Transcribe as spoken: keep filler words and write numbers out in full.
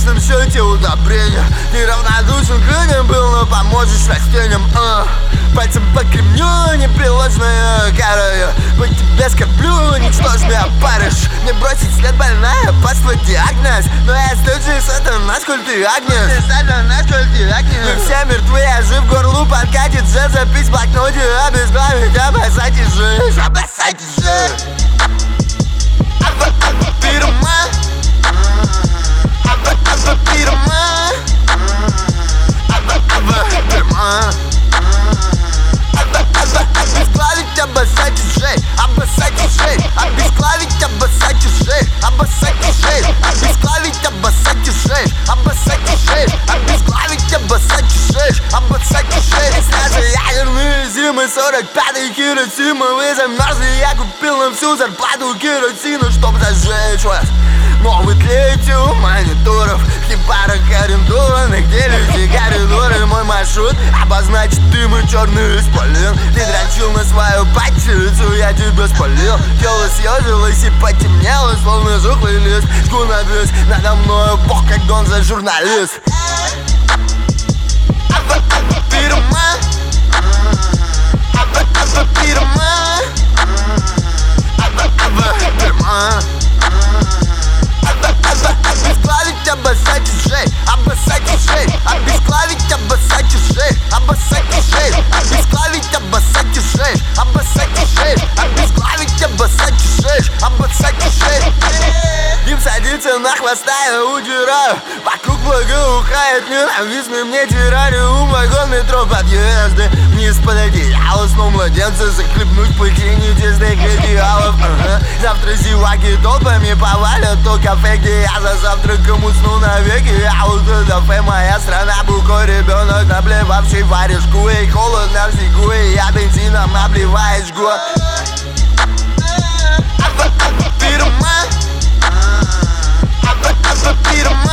конечном счете удобрение. Ты равнодушен к людям был, но поможешь растениям. а. Пальцем по кремню, непреложная кара. По тебе скорблю, ничтожь меня паришь. Не бросить след больная, паства диагноз. Но я случай сатана, сколь ты агнец. Мы все мертвы, я жив, горлу подкатит же. Запись в блокноте, обезглавить, обоссайте жизнь. Обоссайте жизнь. Абба, абба, пирма. Абба, абба, пирма. Абба, абба, пирма. Обезглавить, обоссать ушей, обоссать ушей, обезглавить, обоссать ушей, обоссать ушей, обезглавить, обоссать ушей, обоссать ушей, обезглавить, обоссать ушей, обоссать ушей. Снятся ядерные зимы, сорок пятый Хиросима. Вы замерзли, я купил нам всю зарплату керосина, чтоб зажечь вас. Но вы тлеете у мониторов, хипарок арендованных, делите коридоры. Мой маршрут обозначит дым и черный исполин. Ты дрочил на свою патчицу, я тебя спалил. Тело съежилось и потемнело, словно жухлый лист. Жгу навес надо мною бог, как Гонза журналист. Абба, абба, пирма. Абба, абба, пирма. Абба, абба, пирма. Обезглавить, обоссать ушей, обоссать ушей, обезглавить, обоссать ушей, обоссать ушей, обезглавить, обоссать ушей, обоссать ушей, обезглавить, обоссать ушей, обоссать ушей. Дим садится на хвоста, я удираю. Вокруг благоухает ненавистный мне террариум. Вагон метро, подъезды, вниз под одеяло. Сном младенца захлебнуть пыльни тесных идеалов. ага. Завтра зеваки толпами повалят то кафе, где я за завтраком усну навеки. А вот это кафе моя страна, букой ребенок, наблевавший варежку. И холодно в снегу, и я бензином обливаю жгу. Абба, абба, пирма. Абба, абба, пирма.